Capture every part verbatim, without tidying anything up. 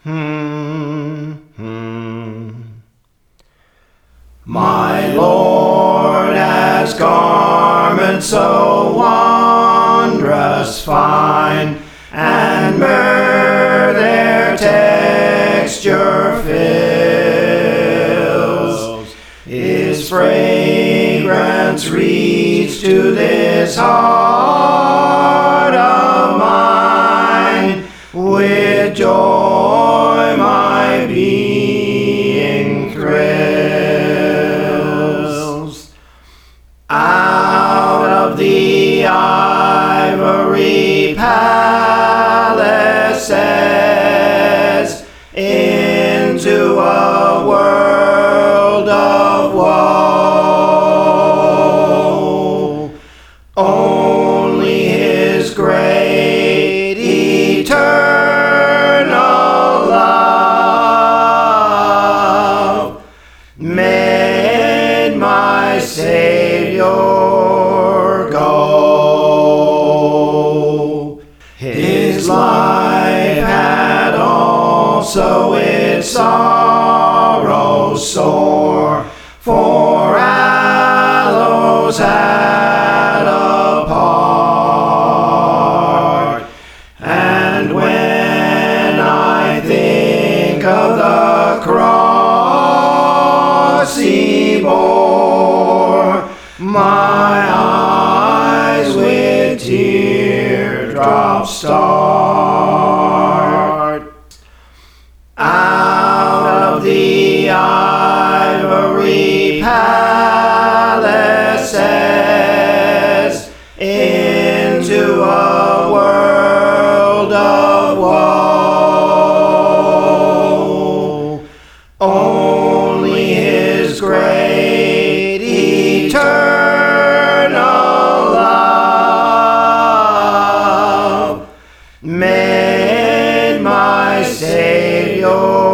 Hmm, hmm. My Lord has garments so wondrous fine, and myrrh their texture fills. His fragrance reaches to this heart of mine. With joy my being thrills. Out of the ivory palaces into a world of woe, only His great eternal love made my Savior go. His life had also its sorrows sore, for aloes had a part. And when I think of the cross He bore, my eyes with teardrops start. Out of the ivory palaces into a world of woe, only His great eternal love made my Savior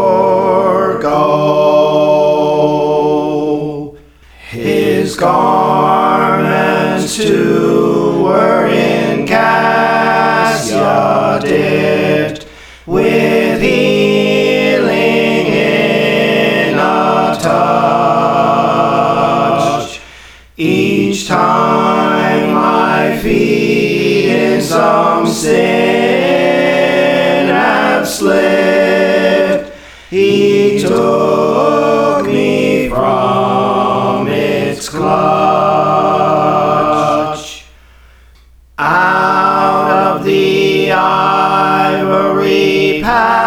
go. His garments too were in cassia dipped, with healing in a touch. Each time my feet in some sin have slipped, He took me from its clutch. Out of the ivory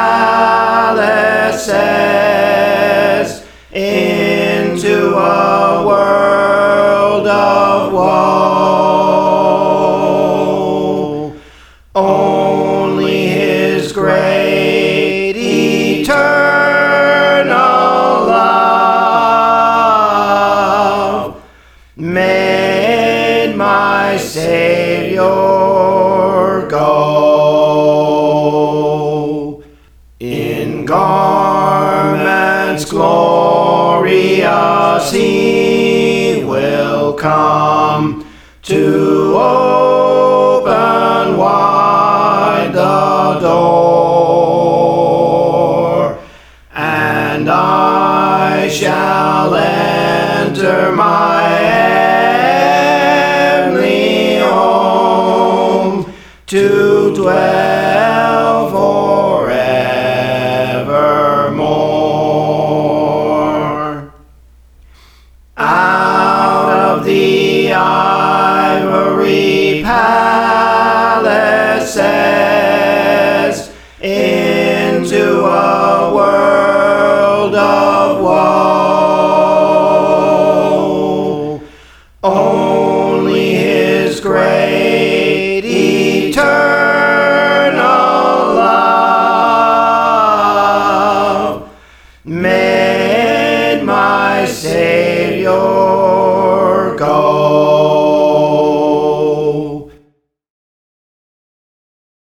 palaces into a world of woe, only His great eternal love made my Savior go. In garments glorious He will come to open wide the door, and I shall enter my heavenly home to dwell forevermore. Out of the ivory palaces into a world of woe, only His great eternal love made my Savior